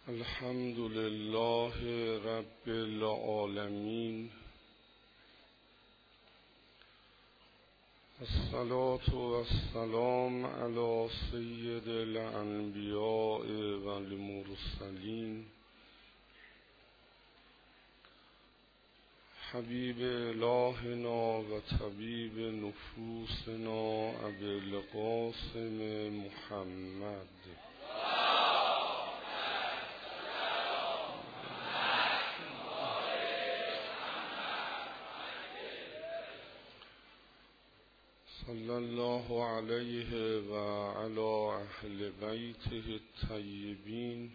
الحمد لله رب العالمين، الصلاة والسلام على سید الانبیاء والمرسلین، حبیب الهنا و طبیب نفوسنا ابی القاسم محمد صلی الله علیه و علی اهل بیته الطیبین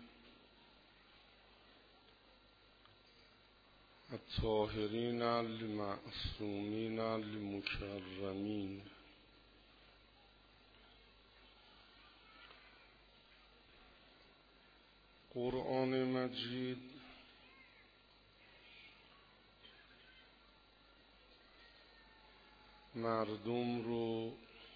الطاهرین المعصومین المکرمین. قرآن مجید مردم رو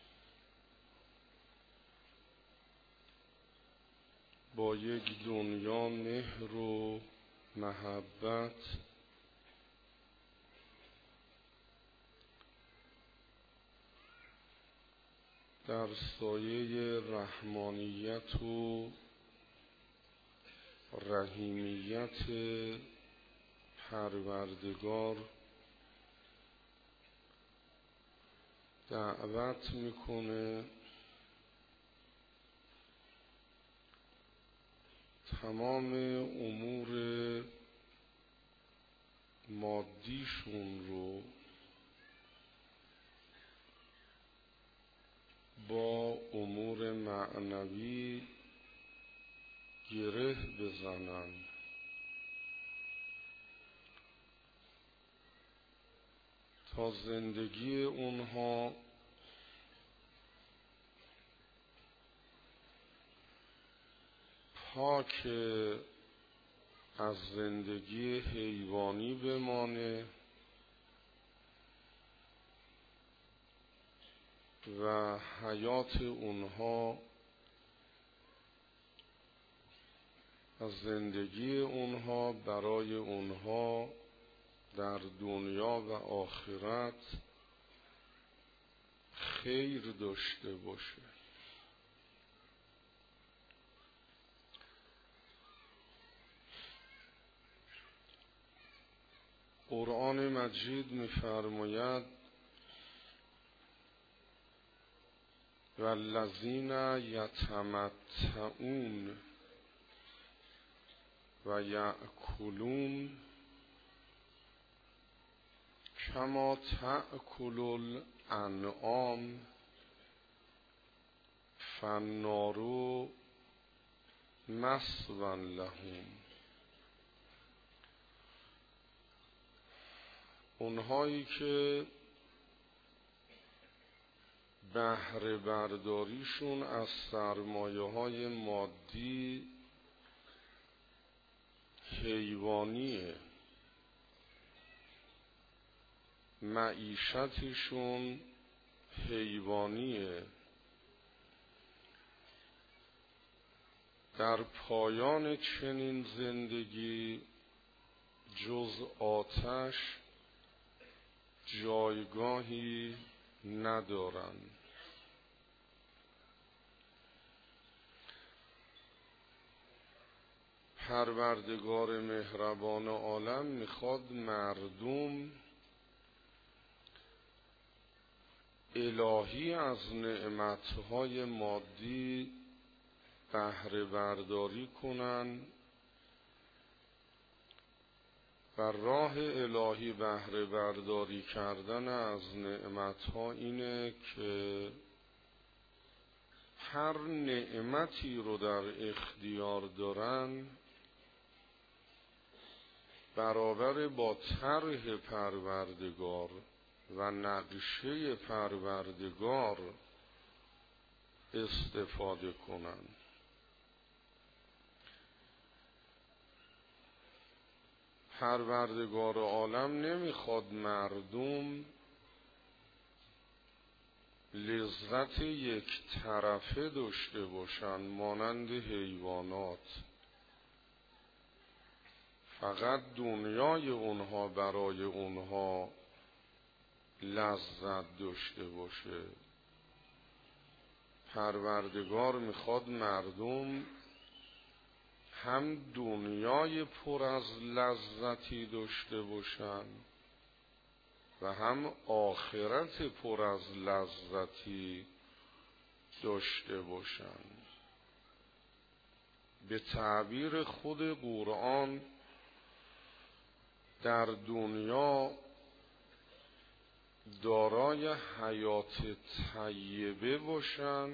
با یک دنیا مهر و محبت در سایه رحمانیت و رحیمیت پروردگار دعوت میکنه تمام امور مادیشون رو با امور معنوی گره بزنن تا زندگی اونها پاک از زندگی حیوانی بمانه و حیات اونها از زندگی اونها برای اونها در دنیا و آخرت خیر داشته باشه. قرآن مجید می‌فرماید والذین یتمتعون و یأکلون کما تأکل الانعام فالنار مثوی لهم. اونهایی که بهره برداریشون از سرمایه‌های مادی حیوانیه، معیشتشون حیوانیه، در پایان چنین زندگی جز آتش جایگاهی ندارن. پروردگار مهربان عالم میخواد مردم الهی از نعمتهای مادی بهره برداری کنن و راه الهی بهره برداری کردن از نعمتها اینه که هر نعمتی رو در اختیار دارن برابر با طرح پروردگار و نقشه پروردگار استفاده کنن. پروردگار عالم نمیخواد مردم لذت یک طرفه داشته باشن مانند حیوانات. فقط دنیای اونها برای اونها لذت داشته باشه. پروردگار میخواد مردم هم دنیای پر از لذتی داشته باشن و هم آخرت پر از لذتی داشته باشن. به تعبیر خود قرآن در دنیا دارای حیات طیبه باشن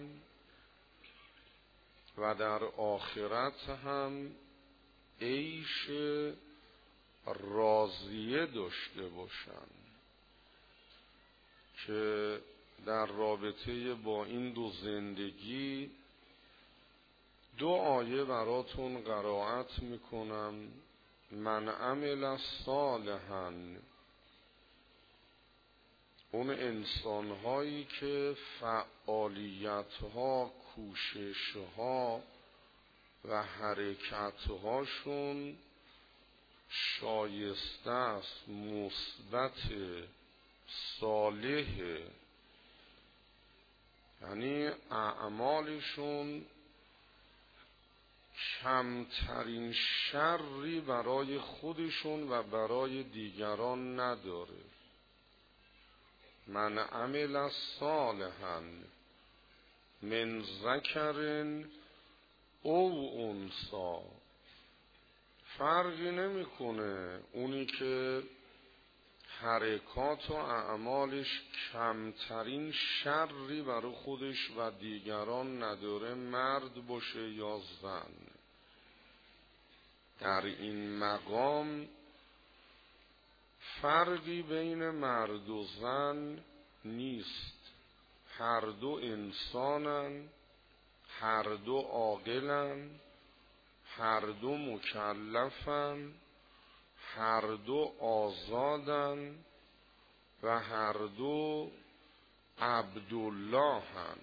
و در آخرت هم عیش راضیه داشته باشن، که در رابطه با این دو زندگی دو آیه براتون قرائت میکنم. من عمل صالحا، اون انسانهایی که فعالیتها، کوششها و حرکتهاشون شایسته است، مثبت، صالح، یعنی اعمالشون کمترین شری برای خودشون و برای دیگران نداره. من عمل صالحا من ذکر او انثی، فرقی نمیکنه اونی که حرکات و اعمالش کمترین شری برای خودش و دیگران نداره، مرد باشه یا زن. در این مقام فرقی بین مرد و زن نیست. هر دو انسانن، هر دو عاقلن، هر دو مکلفن، هر دو آزادن و هر دو عبداللهن.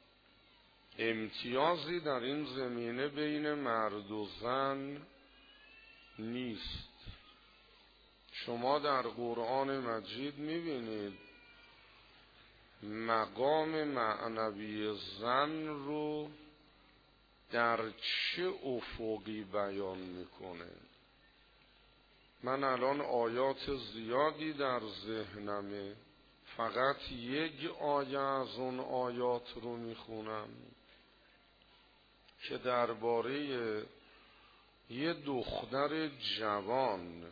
امتیازی در این زمینه بین مرد و زن نیست. شما در قرآن مجید میبینید مقام معنوی زن رو در چه افقی بیان میکنه. من الان آیات زیادی در ذهنمه، فقط یک آیه از اون آیات رو میخونم که درباره یه دختر جوان،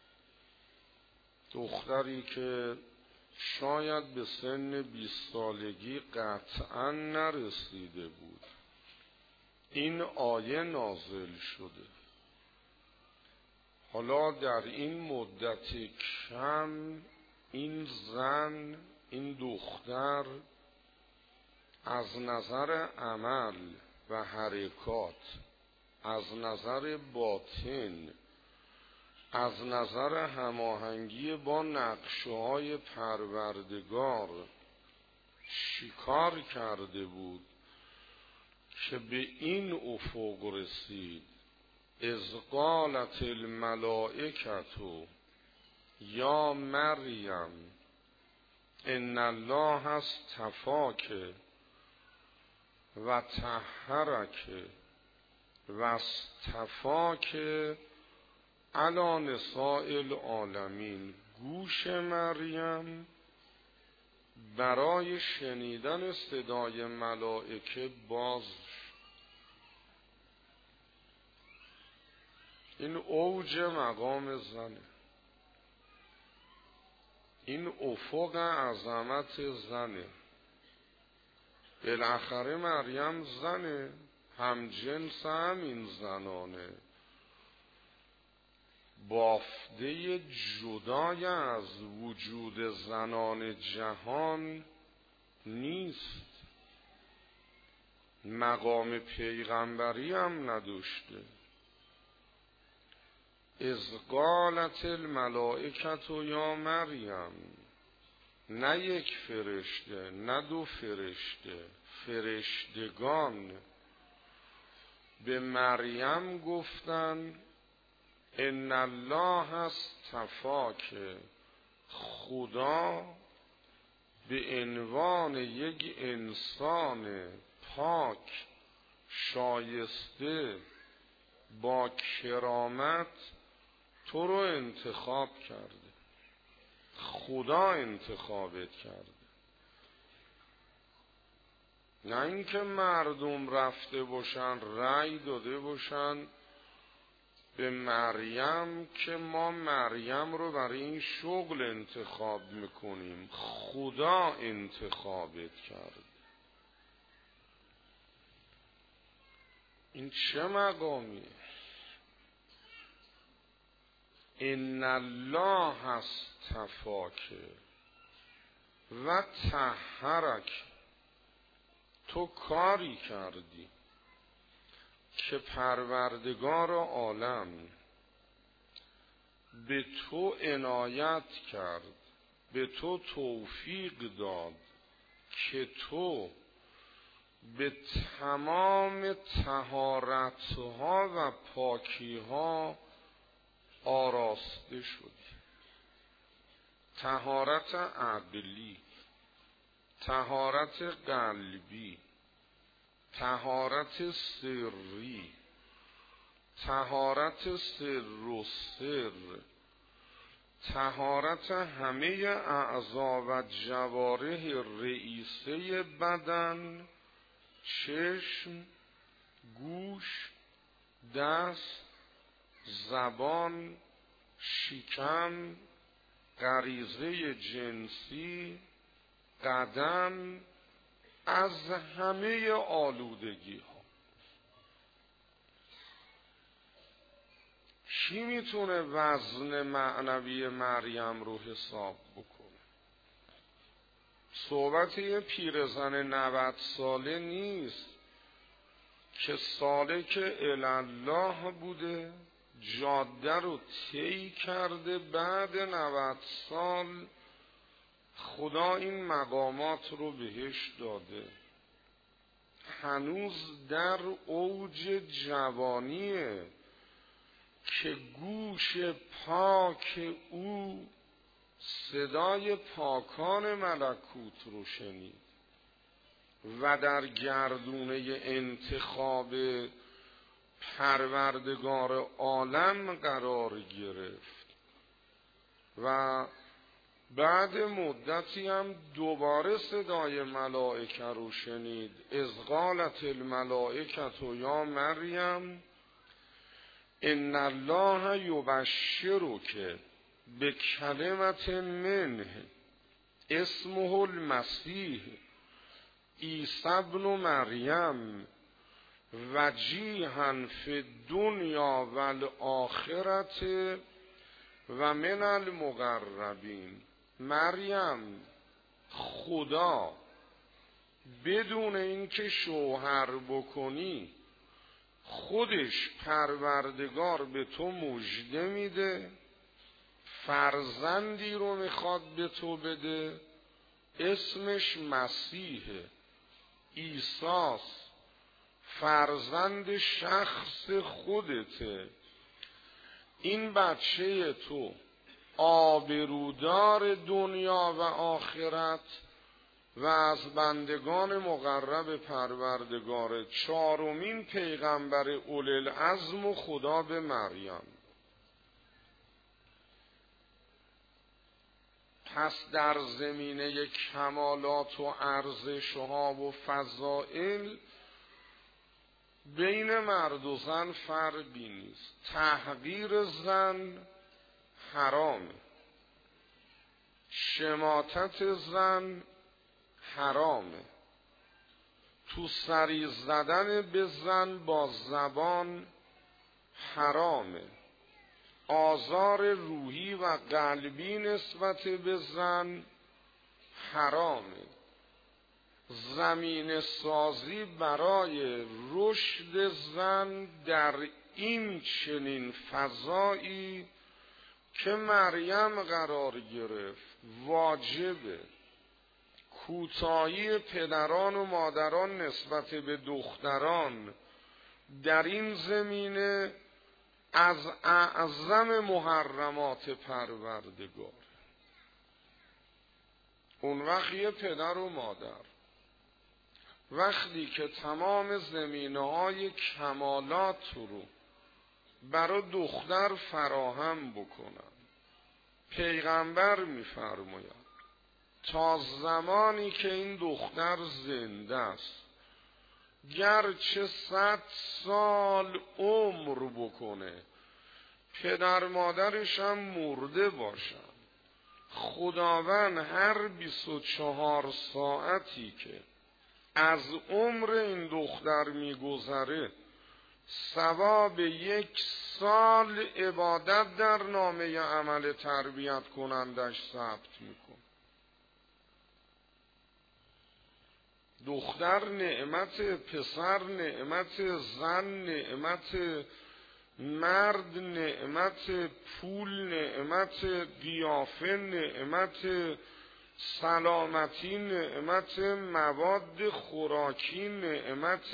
دختری که شاید به سن 20 سالگی قطعا نرسیده بود، این آیه نازل شده. حالا در این مدت کم این زن، این دختر از نظر عمل و حرکات، از نظر باطن، از نظر هماهنگی با نقشه‌های پروردگار چیکار کرده بود که به این افق رسید. اذ قالت الملائکة یا مریم ان الله اصطفاک و طهرک و اصطفاک علی نساء العالمین. گوش مریم برای شنیدن صدای ملائکه باز. این اوج مقام زنه، این افق عظمت زنه. بالاخره مریم زنه، هم جنس همین زنانه، بافته جدای از وجود زنان جهان نیست، مقام پیغمبری هم نداشته. اذ قالت الملائکة یا مریم، نه یک فرشته، نه دو فرشته، فرشتگان به مریم گفتن ان الله اصطفا، که خدا به عنوان یک انسان پاک شایسته با کرامت تو رو انتخاب کرده. خدا انتخابت کرده، نه اینکه مردم رفته باشن رأی داده باشن به مریم که ما مریم رو برای این شغل انتخاب میکنیم. خدا انتخابت کرده. این چه مقامیه؟ ان الله اصطفاک و طهرک، تو کاری کردی که پروردگار عالم به تو عنایت کرد، به تو توفیق داد که تو به تمام طهارت‌ها و پاکی‌ها آراسته شدی. طهارت عقلی، طهارت قلبی، طهارت سری، طهارت سر و سر، طهارت همه اعضا و جوارح رئیسه بدن، چشم، گوش، دست، زبان، شکم، غریزه جنسی، قدم، از همه آلودگی ها. کی میتونه وزن معنوی مریم رو حساب بکنه؟ صحبت یه پیرزن 90 ساله نیست که سالک الله بوده، جاده رو طی کرده، بعد 90 سال خدا این مقامات رو بهش داده، هنوز در اوج جوانیه که گوش پاک او صدای پاکان ملکوت رو شنید و در گردونه انتخاب پروردگار عالم قرار گرفت و بعد مدتی هم دوباره صدای ملائکه رو شنید. اذ قالت الملائکه یا مریم ان الله یبشرک بکلمة منه اسمه المسیح عیسی ابن مریم وجیها فی الدنیا و الاخرة و من المقربین. مریم، خدا بدون اینکه شوهر بکنی خودش پروردگار به تو مژده میده، فرزندی رو میخواد به تو بده، اسمش مسیحه، عیساست، فرزند شخص خودته. این بچه تو آبرودار دنیا و آخرت و از بندگان مقرب پروردگار، چهارمین پیغمبر اولوالعزم و خدا به مریم. پس در زمینه کمالات و ارزش‌ها و فضائل بین مرد و زن فرقی نیست. تحقیر زن حرامه، شماتت زن حرامه، تو سری زدن به زن با زبان حرامه، آزار روحی و قلبی نسبت به زن حرامه، زمین سازی برای رشد زن در این چنین فضایی که مریم قرار گرفت واجبه. کوتاهی پدران و مادران نسبت به دختران در این زمینه از اعظم محرمات پروردگار. اون وقت یه پدر و مادر وقتی که تمام زمینه‌های کمالات رو برای دختر فراهم بکنن، پیغمبر می‌فرماید تا زمانی که این دختر زنده است، گرچه 100 سال عمر بکنه، پدر مادرش هم مرده باشن، خداوند هر 24 ساعتی که از عمر این دختر میگذره ثواب 1 سال عبادت در نامه عمل تربیت کنندش ثبت میکنه. دختر نعمت، پسر نعمت، زن نعمت، مرد نعمت، پول نعمت، قیافه نعمت، سلامتی نعمت، مواد خوراکی نعمت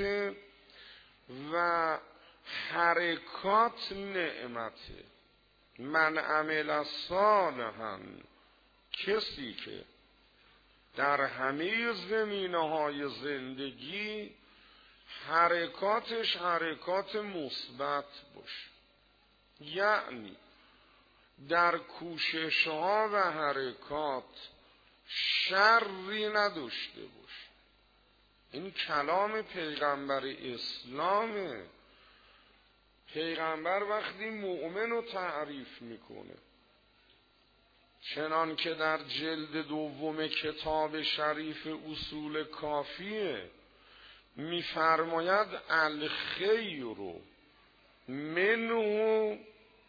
و حرکات نعمت. من عمل صالحا، کسی که در همه زمینه‌های زندگی حرکاتش حرکات مثبت باشه، یعنی در کوشش‌ها و حرکات شری نداشته باشه. این کلام پیغمبر اسلامه. پیغمبر وقتی مؤمن رو تعریف میکنه، چنان که در جلد دوم کتاب شریف اصول کافیه میفرماید الخیر منه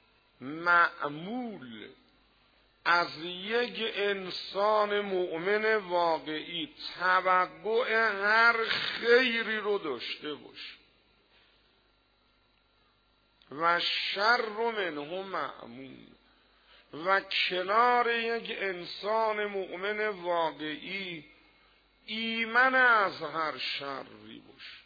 معمول. از یک انسان مؤمن واقعی توقع هر خیری رو داشته باش و شر منه معمول، و کنار یک انسان مؤمن واقعی ایمن از هر شری باش.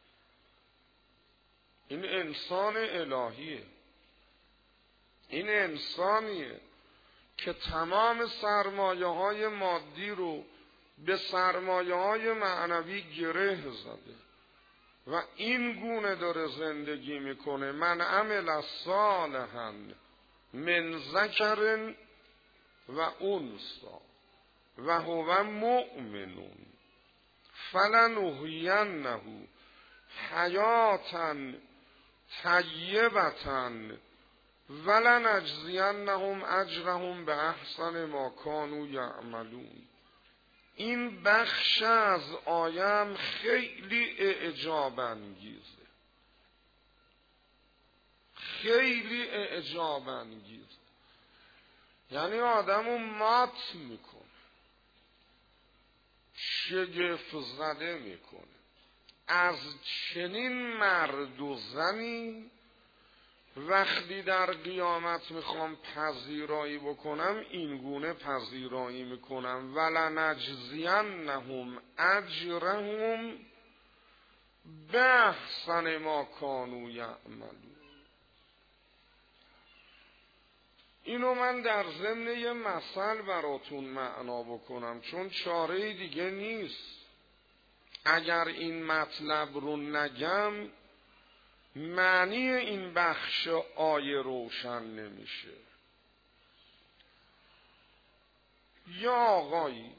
این انسان الهیه، این انسانیه که تمام سرمایه‌های مادی رو به سرمایه‌های معنوی گره زده و این گونه داره زندگی میکنه. من عمل صالحا من ذکر و انثی و هو مؤمن فلنحینه حیاة طیبة ولنجزینهم اجرهم باحسن ما کانوا یعملون. این بخش از آیم خیلی اعجاب انگیزه، خیلی اعجاب انگیزه. یعنی آدمو مات میکنه، شگفت زده میکنه. از چنین مرد و زنی وقتی در قیامت میخوام پذیرایی بکنم این گونه پذیرایی میکنم ولنجزینهم اجرهم باحسن ما کانوا یعملون. اینو من در ضمن یه مثل براتون معنا بکنم چون چاره دیگه نیست. اگر این مطلب رو نگم معنی این بخش آیه روشن نمیشه. یا آقایی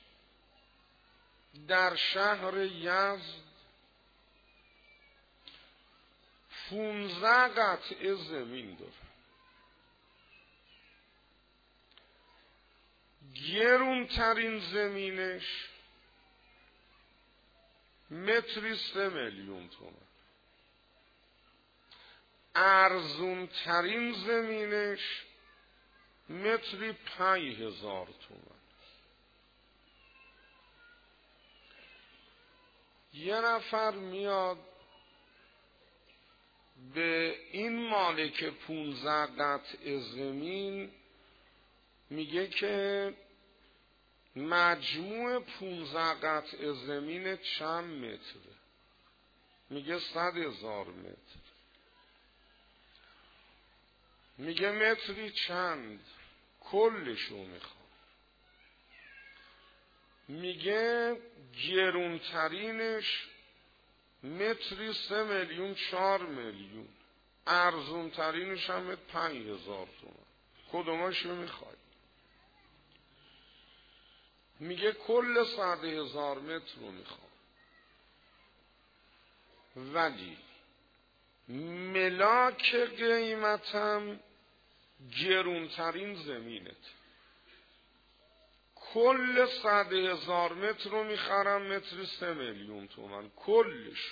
در شهر یزد 15 قطعه زمین داره. گرونترین زمینش متری 3 میلیون تومان، ارزون ترین زمینش متری 5000 تومان. یه نفر میاد به این مالک 15 قطعه زمین میگه که مجموع 15 قطعه زمین چند متره؟ میگه 100,000 متر. میگه متری چند؟ کلشو میخوام. میگه گرونترینش متری 3 میلیون 4 میلیون، ارزونترینش هم 5000 تومان. کدوماشو میخوای؟ میگه کل 100,000 متر رو میخوام، ولی ملاک قیمتم گرونترین زمینت. کل 100,000 متر رو میخرم متری 3 میلیون تومان کلش.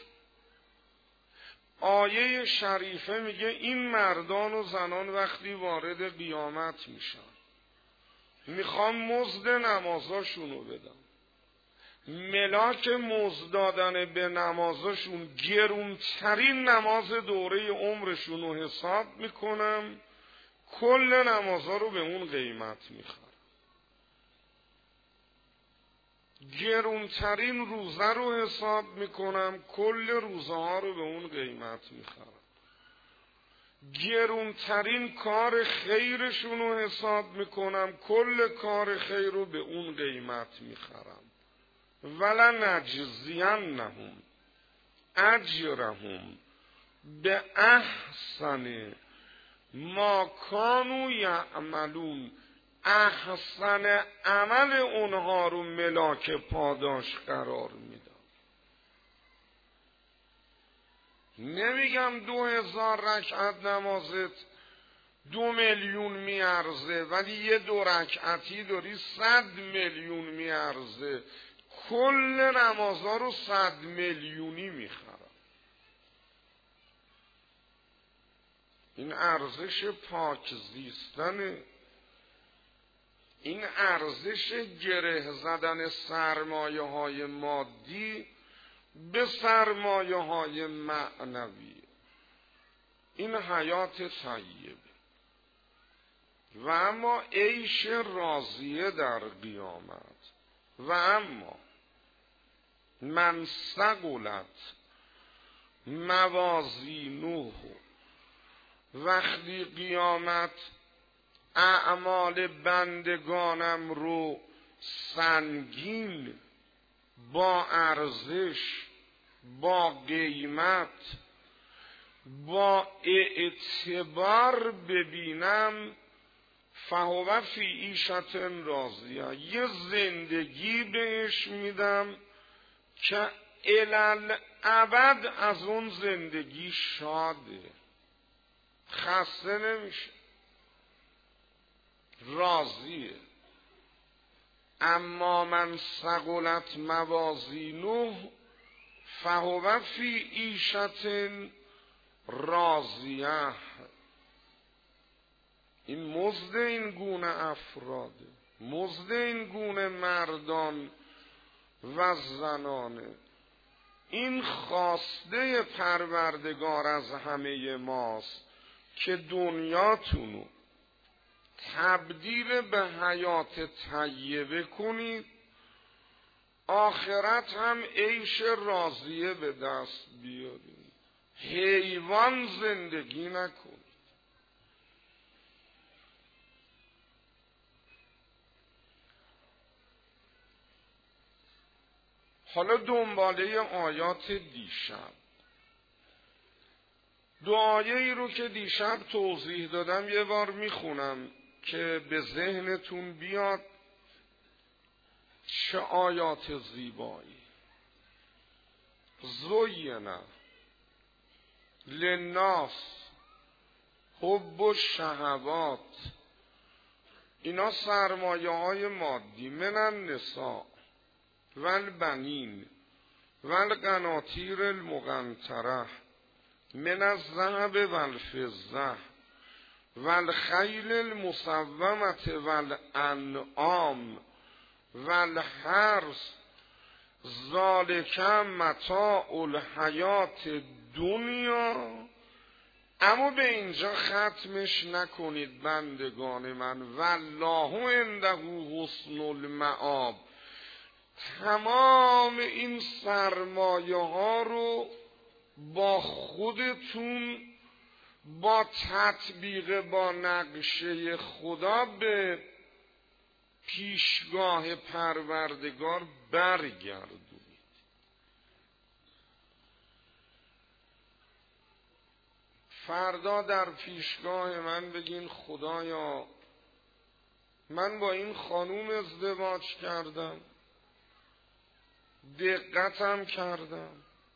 آیه شریفه میگه این مردان و زنان وقتی وارد قیامت میشن، میخوام مزد نمازاشونو بدم. ملاک مزد دادن به نمازاشون گرونترین نماز دوره عمرشونو حساب میکنم، کل نمازا رو به اون قیمت میخرم. گرونترین روزه رو حساب میکنم، کل روزه ها رو به اون قیمت میخرم. گرونترین کار خیرشون رو حساب میکنم، کل کار خیر رو به اون قیمت میخرم. ولنجزینهم اجرهم به احسن ما کانوا یعملون. احسن عمل اونها رو ملاک پاداش قرار میدم. نمیگم 2000 رکعت نمازت 2 میلیون میارزه، ولی یه 2 رکعتی داری 100 میلیون میارزه. کل نمازها رو 100 میلیونی میخرم. این ارزش پاک زیستنه. این ارزش گره زدن سرمایه های مادی به سرمایه های معنوی. این حیات طیبه. و اما عیش راضیه در قیامت. و اما من ثقلت موازینه، وقتی قیامت اعمال بندگانم رو سنگین، با ارزش، با قیمت، با اعتبار ببینم، فهو فی عیشة راضیه، یه زندگی بهش میدم که الالابد از اون زندگی شاده، خسته نمیشه، راضیه. اما من ثقلت موازینه فهو فی عیشة راضیه. این مزد این گونه افراده، مزد این گونه مردان و زنانه. این خواسته پروردگار از همه ماست که دنیاتونو تبدیل به حیات طیبه کنید، آخرت هم عیش راضیه به دست بیارید، حیوان زندگی نکنید. حالا دنباله آیات دیشب، دو آیه ای رو که دیشب توضیح دادم یه بار میخونم که به ذهنتون بیاد چه آیات زیبایی. زینه للناس حب الشهوات، اینا سرمایه های مادی، من النساء والبنین والقناطیر المقنطره من الذهب والفضه والخیل المسومة والانعام والحرث ذالک متاع الحیات دنیا. اما به اینجا ختمش نکنید بندگان من، والله عنده حسن المآب. تمام این سرمایه ها رو با خودتون با تطبیق با نقشه خدا به پیشگاه پروردگار برگردونید. فردا در پیشگاه من بگین خدایا من با این خانوم ازدواج کردم، دقتم کردم،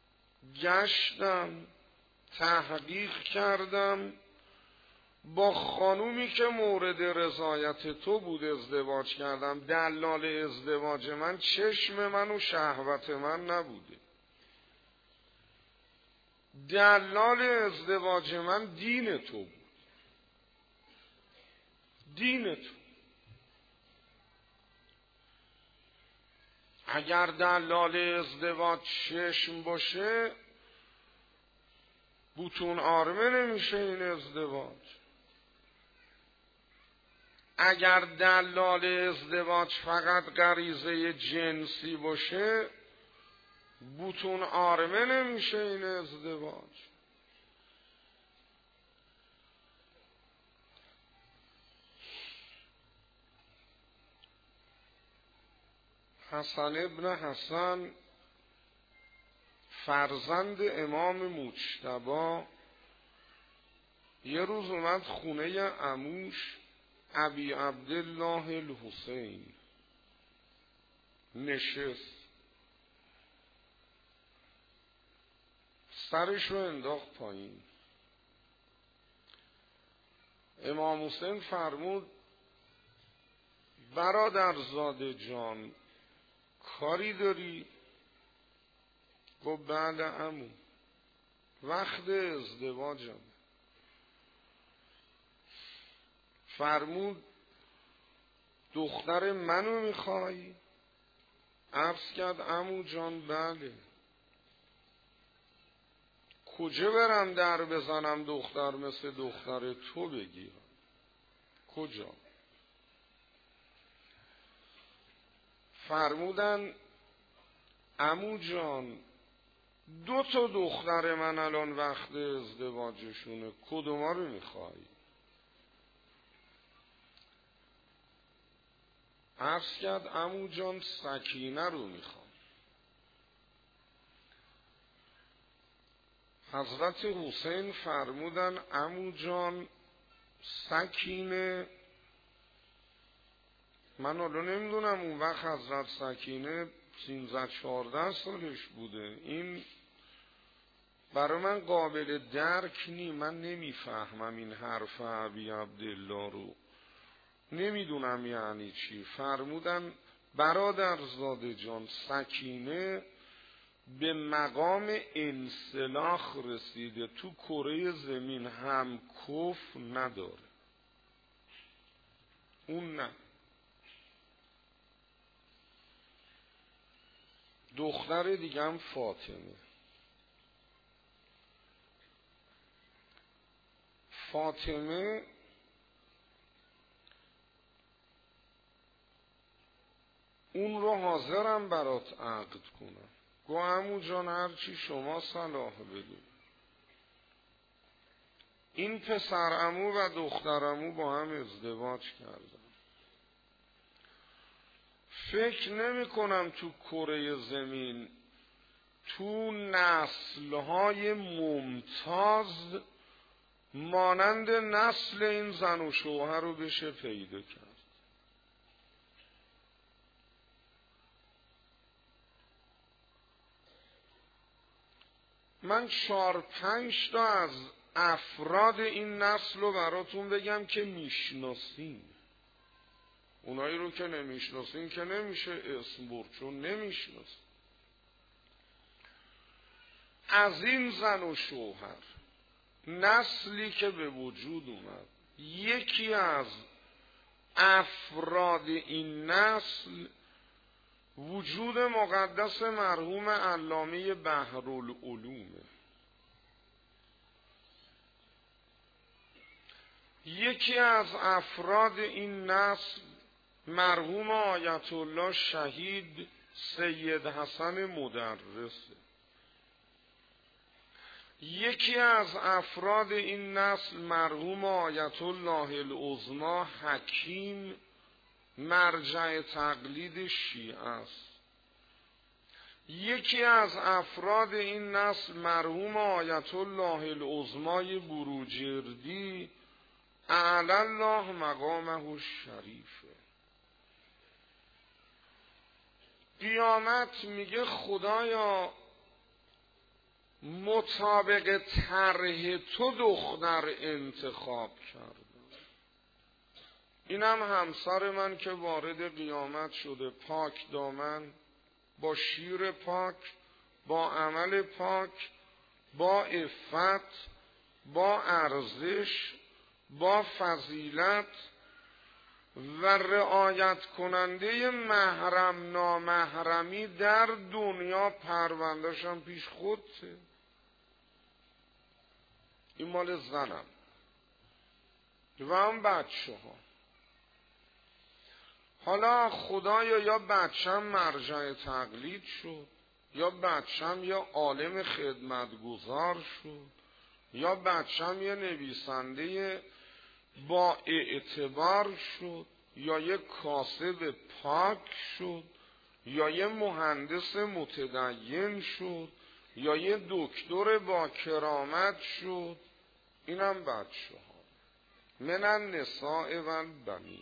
گشتم، تحقیق کردم، با خانومی که مورد رضایت تو بود ازدواج کردم. دلال ازدواج من چشم من و شهوت من نبوده. دلال ازدواج من دین تو بود. دین تو. اگر دلال ازدواج چشم باشه بوتون آرمه نمیشه این ازدواج. اگر دلال ازدواج فقط غریزه جنسی باشه بوتون آرمه نمیشه این ازدواج. حسن ابن حسن فرزند امام مجتبی یه روز اومد خونه عموش ابی عبدالله الحسین، نشست، سرش رو انداخت پایین. امام حسین فرمود برادرزاده جان کاری داری؟ گفت بله عمو، وقت ازدواجم. فرمود دختر منو میخوای؟ عرض کرد عمو جان بله. کجا برم در بزنم دختر مثل دختر تو بگیرم؟ کجا؟ فرمودن عمو جان 2 دختر من الان وقت ازدواجشونه، کدوما رو میخوای؟ عرض کرد عمو جان سکینه رو میخوام. حضرت حسین فرمودن عمو جان سکینه، من حالا نمیدونم اون وقت حضرت سکینه 13-14 سالش بوده، این برای من قابل درک نی، من نمیفهمم این حرف ابی عبدالله رو، نمیدونم یعنی چی. فرمودن برادرزاده جان سکینه به مقام انسلاخ رسیده، تو کره زمین هم کف نداره، اون نه. دختر دیگه هم فاطمه اون رو حاضرم برات عقد کنم. گو عمو جان هرچی شما صلاح بدون. این پسر عمو و دختر عمو با هم ازدواج کردن. فکر نمی کنم تو کره زمین تو نسل‌های ممتاز مانند نسل این زن و شوهر رو بشه پیدا کرد. من 4-5 تا از افراد این نسل رو براتون بگم که میشناسین. اونایی رو که نمیشناسین که نمیشه اسم برد، چون نمیشناسین. از این زن و شوهر نسلی که به وجود اومد، یکی از افراد این نسل وجود مقدس مرحوم علامه بحرالعلومه. یکی از افراد این نسل مرحوم آیت الله شهید سید حسن مدرسه. یکی از افراد این نسل مرحوم آیت الله العظمی حکیم مرجع تقلید شیعه است. یکی از افراد این نسل مرحوم آیت الله العظمی بروجردی اعلی الله مقامه الشریفه. قیامت میگه خدایا مطابق طرح تو دختر انتخاب کردم. اینم همسر من که وارد قیامت شده، پاک دامن، با شیر پاک، با عمل پاک، با عفت، با ارزش، با فضیلت و رعایت کننده محرم نامحرمی در دنیا. پروندهشم پیش خودته. این مال زنم و هم بچه ها. حالا خدایا یا بچم مرجع تقلید شد، یا بچم یا عالم خدمتگزار شد، یا بچم یه نویسنده با اعتبار شد، یا یه کاسب پاک شد، یا یه مهندس متدین شد، یا یه دکتر با کرامت شد. اینم بچه ها. من النساء و البنین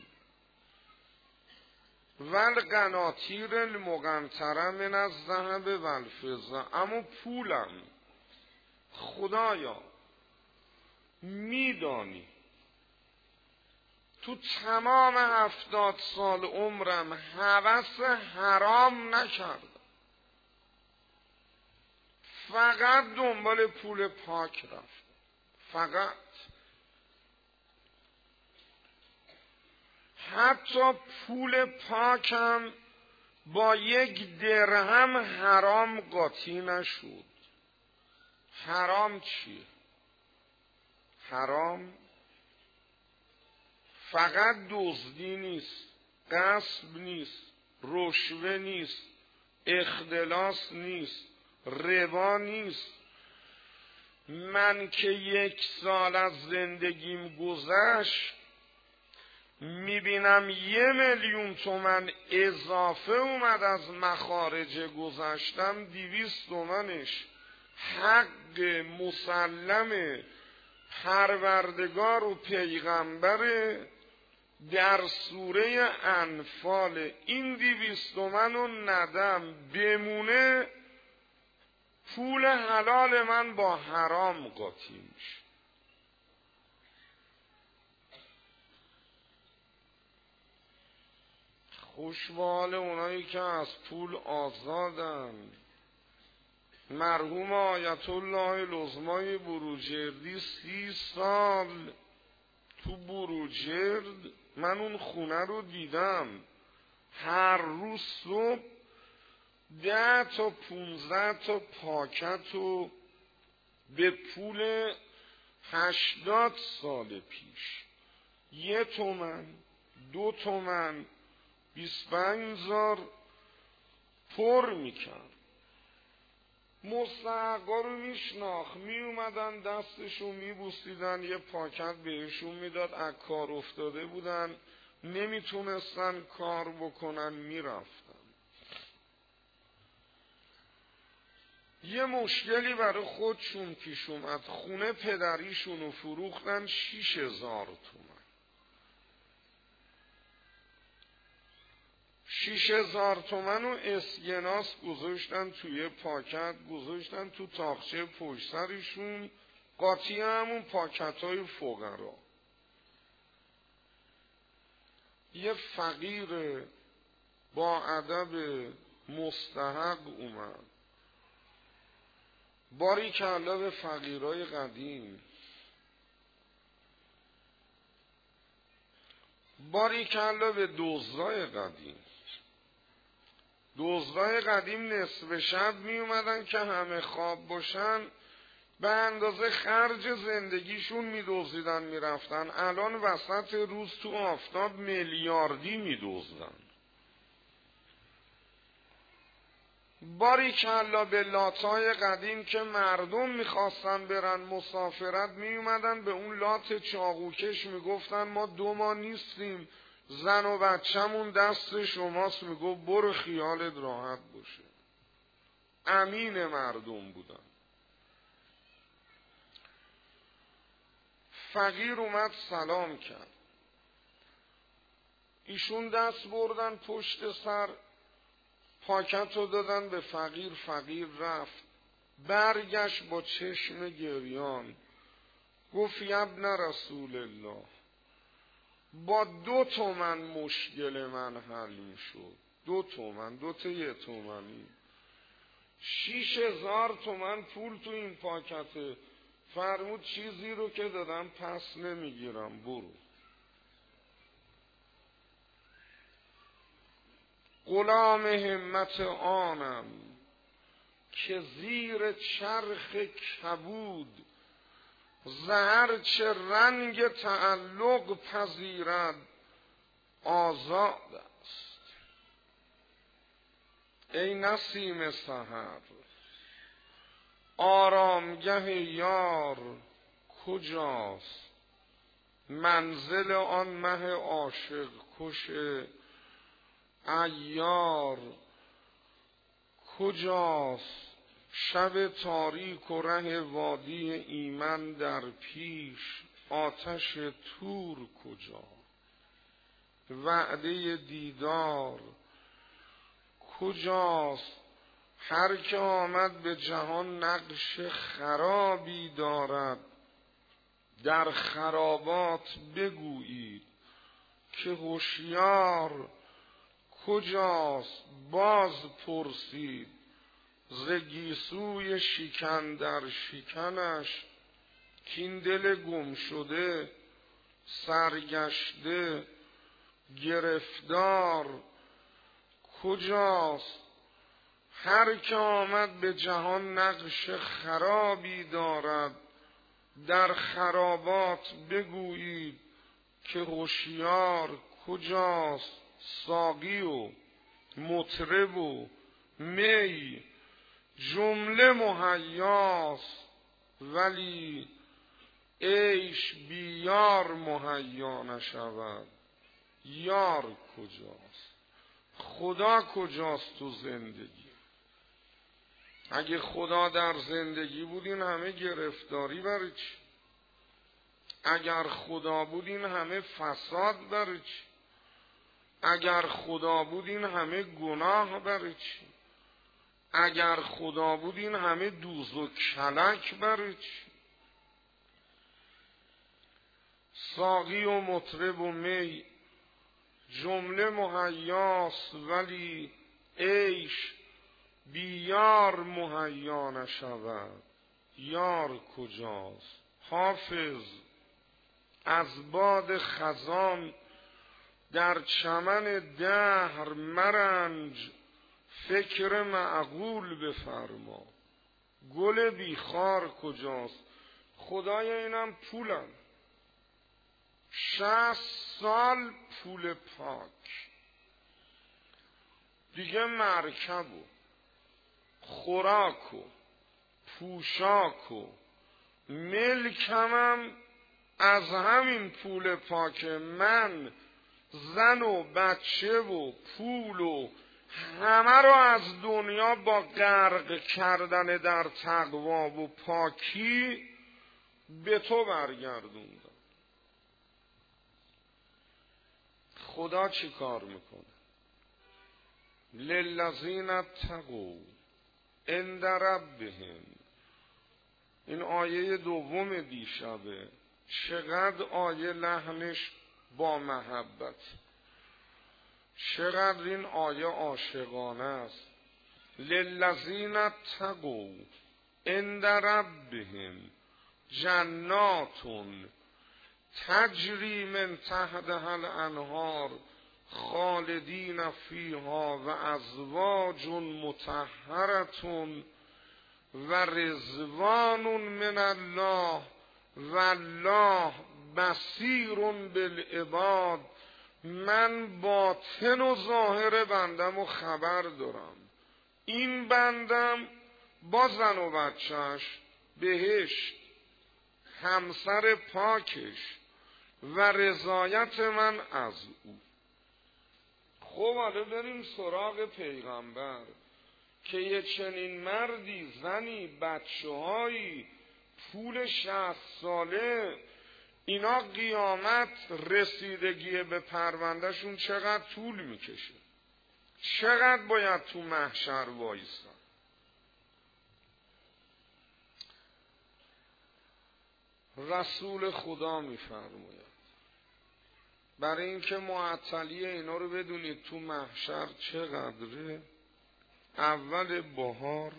والقناطیر المقنطره من الذهب والفضه. اما پولم خدایا میدانی تو تمام 70 سال عمرم هوس حرام نکردم، فقط دنبال پول پاک رفتم. فقط حتی پول پاکم با 1 درهم حرام قاطی نشد. حرام چیه؟ حرام فقط دزدی نیست، غصب نیست، رشوه نیست، اختلاس نیست، ربا نیست. من که 1 سال از زندگیم گذشت میبینم 1,000,000 تومن اضافه اومد از مخارج گذشتم، 200 تومنش حق مسلم پروردگار و پیغمبر در سوره انفال. این 200 تومن رو ندم بمونه، پول حلال من با حرام قاطی میشه. خوشبال اونایی که از پول آزادن. مرحوم آیت الله العظمی بروجردی 30 سال تو بروجرد من اون خونه رو دیدم. هر روز صبح 10 تا 15 تا پاکت رو به پول 80 سال پیش 1 تومن 2 تومن 25,000 پر میکرد. مستحقا رو میشناخت، می اومدن دستشو میبوسیدن، یه پاکت بهشون میداد. از کار افتاده بودن، نمیتونستن کار بکنن، میرفتن. یه مشکلی برای خودشون پیش اومد، خونه پدریشون رو فروختن 6,000 تومن. 6,000 تومن رو اسکناس گذاشتن توی پاکت، گذاشتن تو تاقچه پشت سرشون، قاطی همون پاکت های فقرا. یه فقیر با ادب مستحق اومد. باریکلا به فقیرای قدیم، باریکلا به دزدای قدیم. دزدای قدیم نصف شب می اومدن که همه خواب باشن، به اندازه خرج زندگیشون می دزدیدن می رفتن. الان وسط روز تو آفتاب میلیاردی می دزدن. باریکلا به لاتای قدیم که مردم میخواستن برن مسافرت میومدن به اون لات چاقوکش میگفتن ما 2 ماه نیستیم، زن و بچه‌مون دست شماست. میگو برو خیالت راحت باشه. امین مردم بودن. فقیر اومد سلام کرد، ایشون دست بردن پشت سر، پاکت رو دادن به فقیر. فقیر رفت، برگشت با چشم گریان گفت ابن رسول الله، با 2 تومن مشکل من حل میشد. 2 تومن، 2 تا 1 تومنی، 6000 تومن پول تو این پاکته. فرمود چیزی رو که دادم پس نمیگیرم، برو. غلام همت آنم که زیر چرخ کبود، زهر چه رنگ تعلق پذیرد آزاد است. ای نسیم سحر، آرامگه یار کجاست؟ منزل آن مه عاشق کش عیار کجاست؟ شب تاریک و ره وادی ایمن در پیش، آتش تور کجا؟ وعده دیدار کجاست؟ هر که آمد به جهان نقش خرابی دارد، در خرابات بگویید که هوشیار کجاست؟ باز پرسید ز گیسوی شکن در شکنش، کین دل گم شده سرگشته گرفتار کجاست؟ هر که آمد به جهان نقش خرابی دارد، در خرابات بگویید که هوشیار کجاست؟ ساقی و مطرب و می جمله مهیاست، ولی عیش بی یار مهیا نشود. یار کجاست؟ خدا کجاست تو زندگی؟ اگه خدا در زندگی بود این همه گرفتاری برای چی؟ اگر خدا بود این همه فساد برای چی؟ اگر خدا بود این همه گناه برای چی؟ اگر خدا بود این همه دوز و کلک برای چی؟ ساقی و مطرب و می جمله مهیاست، ولی عیش بی یار مهیا نشود. یار کجاست؟ حافظ از باد خزان در چمن دهر مرنج، فکر معقول بفرما. گل بیخار کجاست؟ خدای اینم پولم، 60 سال پول پاک دیگه، مرکب و خوراک و پوشاک و ملکمم از همین پول پاک. من زن و بچه و پول و همه رو از دنیا با غرق کردن در تقوا و پاکی به تو برگردوندم. خدا چی کار میکنه؟ للذین اتقوا عند ربهم. این آیه دوم دیشبه. چقدر آیه لحنش با محبت، چقدر این آیه عاشقانه است. للذین اتقوا عند ربهم جنات تجری من تحتها الانهار خالدین فیها و ازواج مطهرة و رضوان من الله والله بصیر بالعباد. من باطن و ظاهر بندم و خبر دارم. این بندم با زن و بچهش بهشت، همسر پاکش و رضایت من از او. خب حالا بریم سراغ پیغمبر که یه چنین مردی، زنی، بچه‌هایی، پول 60 ساله، اینا قیامت رسیدگی به پروندهشون چقدر طول میکشه، چقدر باید تو محشر وایسن. رسول خدا میفرماید برای اینکه معطلی اینا رو بدونید تو محشر چقدره، اول بهار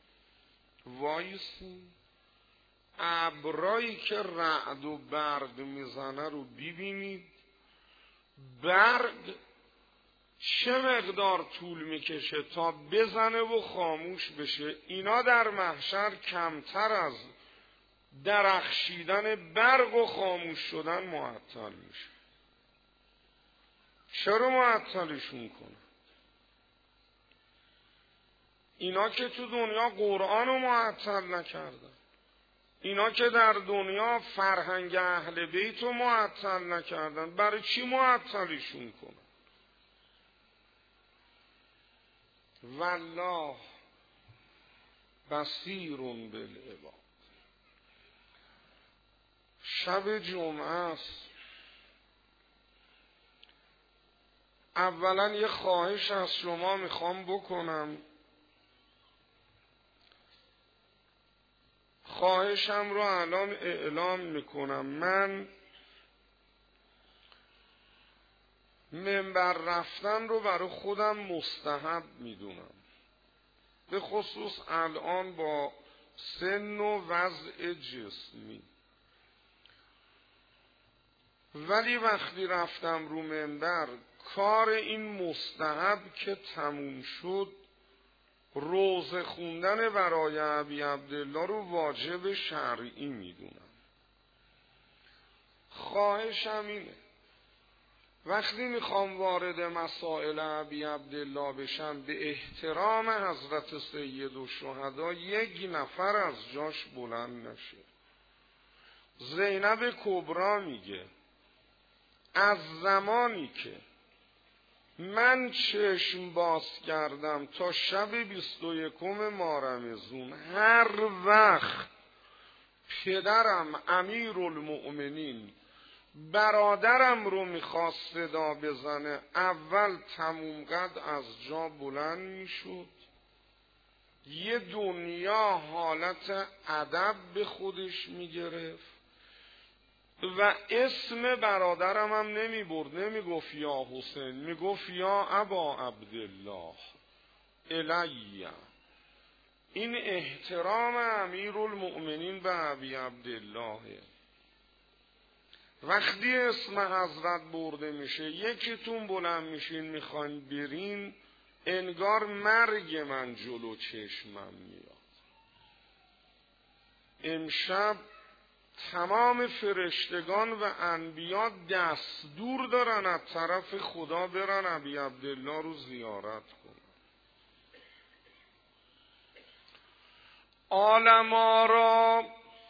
وایسین، ابرایی که رعد و برق میزنه رو ببینید، برق چه مقدار طول میکشه تا بزنه و خاموش بشه. اینا در محشر کمتر از درخشیدن برق و خاموش شدن معطل میشه. چرا معطلشون کنه؟ اینا که تو دنیا قرآن رو معطل نکردن، اینا که در دنیا فرهنگ اهل بیت رو معطل نکردن، برای چی معطلشون کنه؟ والله بصیر بالعباد. شب جمعه است. اولا یه خواهش از شما میخوام بکنم، خواهشم رو الان اعلام میکنم. من منبر رفتن رو برای خودم مستحب میدونم، به خصوص الان با سن و وضع جسمی، ولی وقتی رفتم رو منبر کار این مستحب که تموم شد، روزه خوندن برای ابی عبدالله رو واجب شرعی میدونم. خواهشم اینه وقتی میخوام وارد مسائل ابی عبدالله بشم، به احترام حضرت سید الشهدا یک نفر از جاش بلند نشه. زینب کبرا میگه از زمانی که من چشم باز کردم تا شب 21 ماه رمضان، هر وقت پدرم امیرالمؤمنین برادرم رو میخواست صدا بزنه، اول تموم قد از جا بلند میشد، یه دنیا حالت ادب به خودش میگرفت و اسم برادرم هم نمی برد، نمی گفت یا حسین، می گفت یا ابا عبدالله الیه. این احترام امیرالمؤمنین به ابی عبدالله. وقتی اسم حضرت برده میشه یکیتون بلند میشین میخواین برین، انگار مرگ من جلو چشمم میاد. امشب تمام فرشتگان و انبیا دستور دارن از طرف خدا برن ابی عبدالله رو زیارت کنن. عالما را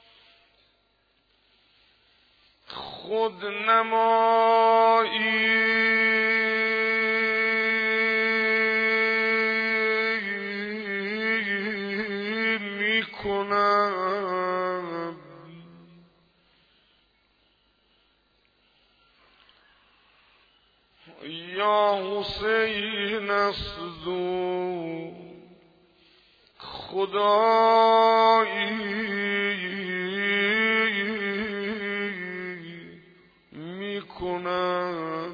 خودنمایی میکنم، یا حسین است و خدایی میکند.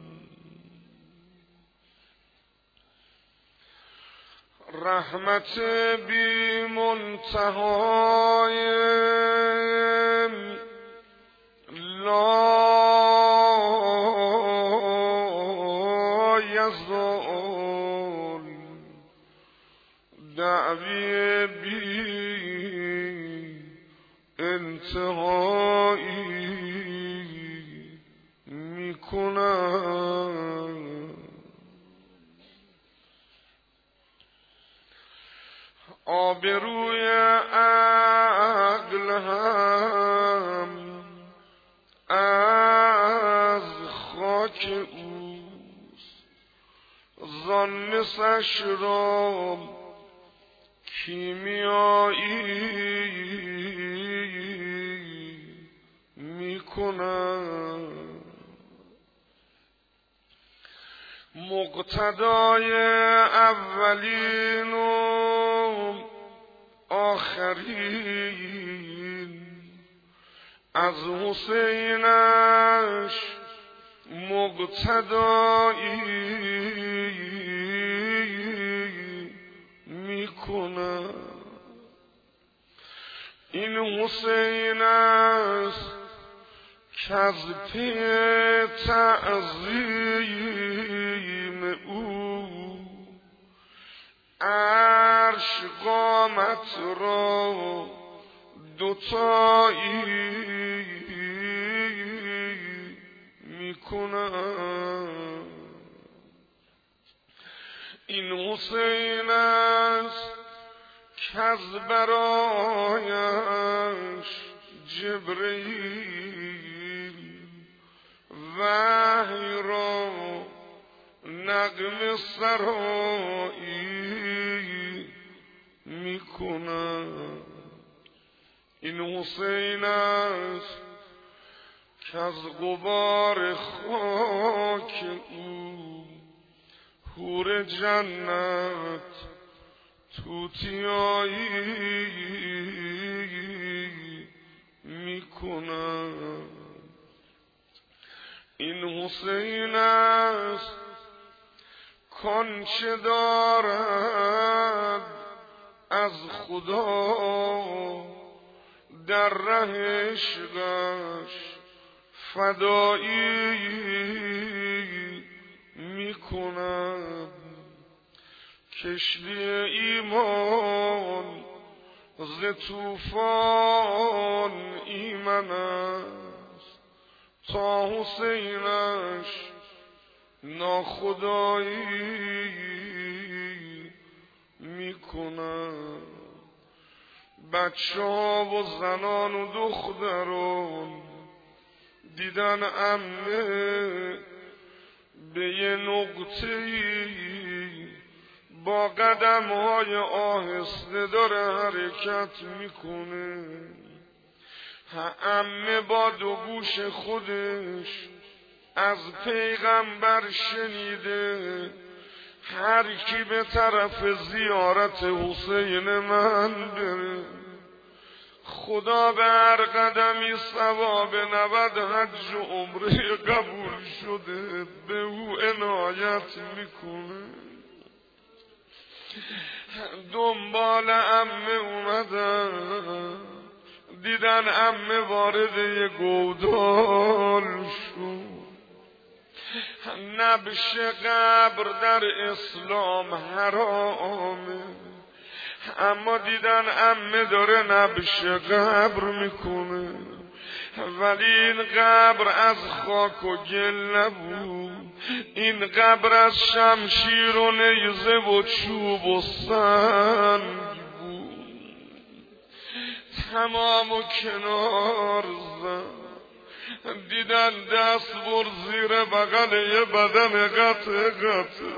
رحمت بی منتهای لا یزال، دعوی بی انتهایی میکنم. آبروی عقل هم از خاک اوست، زان مسش را کیمیایی میکنم. مقتدای اولین و آخرین از حسینش مقتدایی میکنم. این حسین است که از پی تعظیم او عرش قامت را دوتایی میکنم. این حسین است که از برایش جبرئیل وحی را نغمه سرایی میکنم. این حسین است که از غبار خاک او حور جنت توتیایی میکنم. این حسین است کانچه دارد از خدا در ره عشقش فدایی میکند. کشتی ایمان ز طوفان ایمن است، تا حسینش ناخدایی میکند. بچه ها و زنان و دختران دیدن عمه به یه نقطه‌ای با قدم‌های آهسته داره حرکت میکنه. عمه با دو گوش خودش از پیغمبر شنیده هر کی به طرف زیارت حسین من بره خدا به هر قدمی ثواب 90 حج و عمره قبول شده به او عنایت میکنه. دنبال عمه اومدن، دیدن عمه وارد یه گودال شد. نبش قبر در اسلام حرامه، اما دیدن عمه داره نبش قبر میکنه. ولی این قبر از خاک و گل نبود، این قبر از شمشیر و نیزه و چوب و سنگ بود. تمام و کنار زد، دیدن دست بر زیر بغل یه بدن قطع قطع.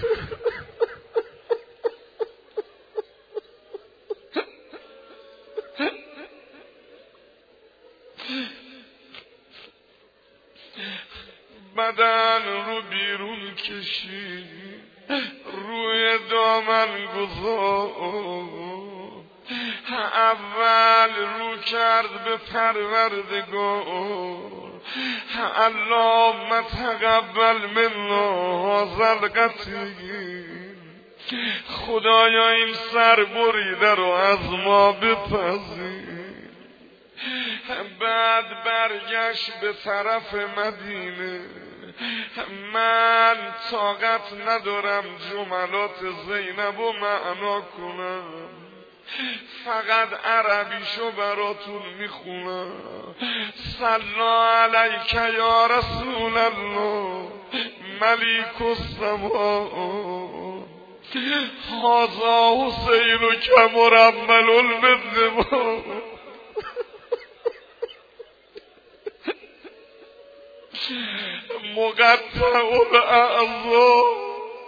بدن رو بیرون کشید، روی دامن گذاشت. اول رو کرد به پروردگار، اللهم تقبل منا هذا القتیل، خدایا این سر بریده رو از ما بپذیر. بعد برگشت به طرف مدینه. من طاقت ندارم جملات زینب و معنا کنم، فقط عربیشو براتون میخونم. صلی علیک یا رسول الله ملیک السما هذا حسین کمرمل بالدماء مقطع الاعضاء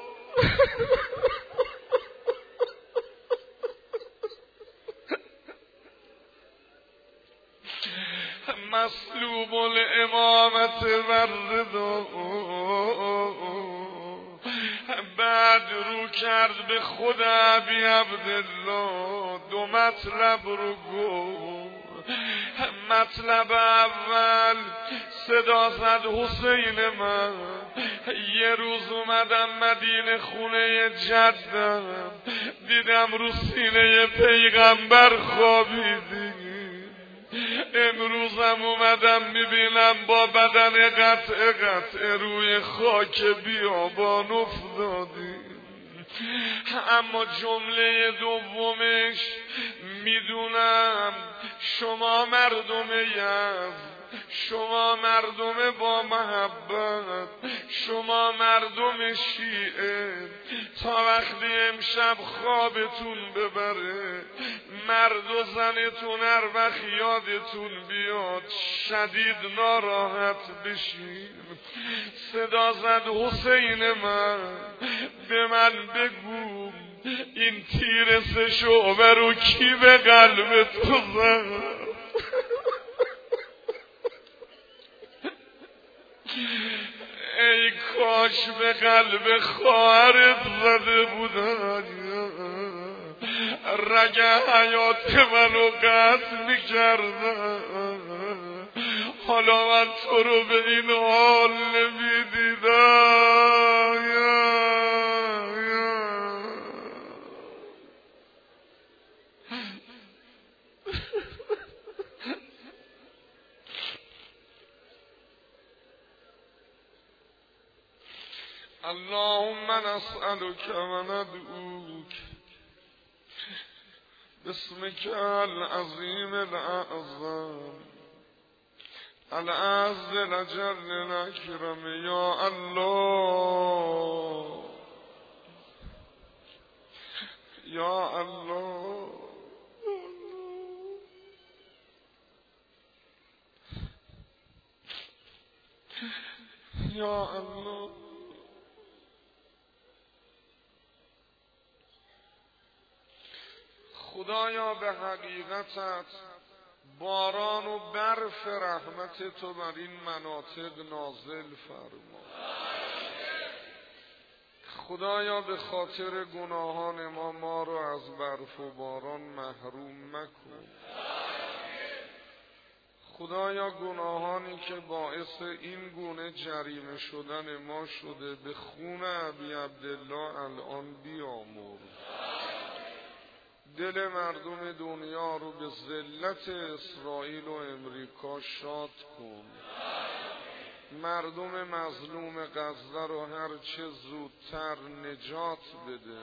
مسلوب الامامت والرضا بعد رو کرد به خدا ابی عبدالله دو مطلب رو گفت. مطلب اول صدا زد حسین من یه روز اومدم مدینه خونه جدم دیدم رو سینه پیغمبر خوابیدی امروزم اومدم میبینم با بدن قطع روی خاک بیابان افتادی. اما جمله دومش میدونم شما مردم یزد، شما مردم با محبت، شما مردم شیعه تا وقتی امشب خوابتون ببره مرد و زنتون هر وقت یادتون بیاد شدید ناراحت بشین. صدا زد حسین من به من بگو این تیر 3 شعبه رو کی به قلب تو زد؟ ای کاش به قلب خواهرت زده بودن رگ حیات منو قطع میکردن حالا من تو رو به این حال نمیدیدم. اللهم نسألك وندعوك باسمك العظيم الأعظم العز الأجل الأكرم يا الله يا الله يا الله. خدایا به حقیقتت باران و برف رحمت تو بر این مناطق نازل فرما. خدایا به خاطر گناهان ما رو از برف و باران محروم مکن. خدایا گناهانی که باعث این گونه جریمه شدن ما شده به خون ابی عبدالله الان بیامرز. دل مردم دنیا رو به ذلت اسرائیل و امریکا شاد کن. مردم مظلوم غزه رو هر چه زودتر نجات بده.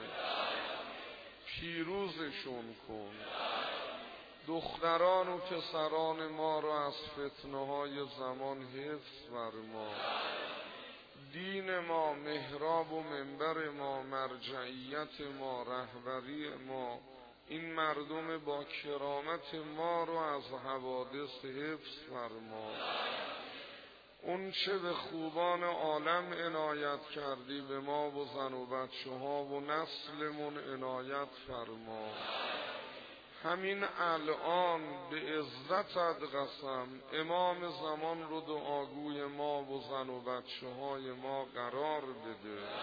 پیروزشون کن. دختران و پسران ما رو از فتنه‌های زمان حفظ فرما. دین ما، محراب و منبر ما، مرجعیت ما، رهبری ما، این مردم با کرامت ما رو از حوادث حفظ فرما. اون چه به خوبان عالم عنایت کردی به ما و زن و بچه ها و نسلمون عنایت فرما. همین الان به عزتت قسم امام زمان رو دعاگوی ما و زن و بچه های ما قرار بده.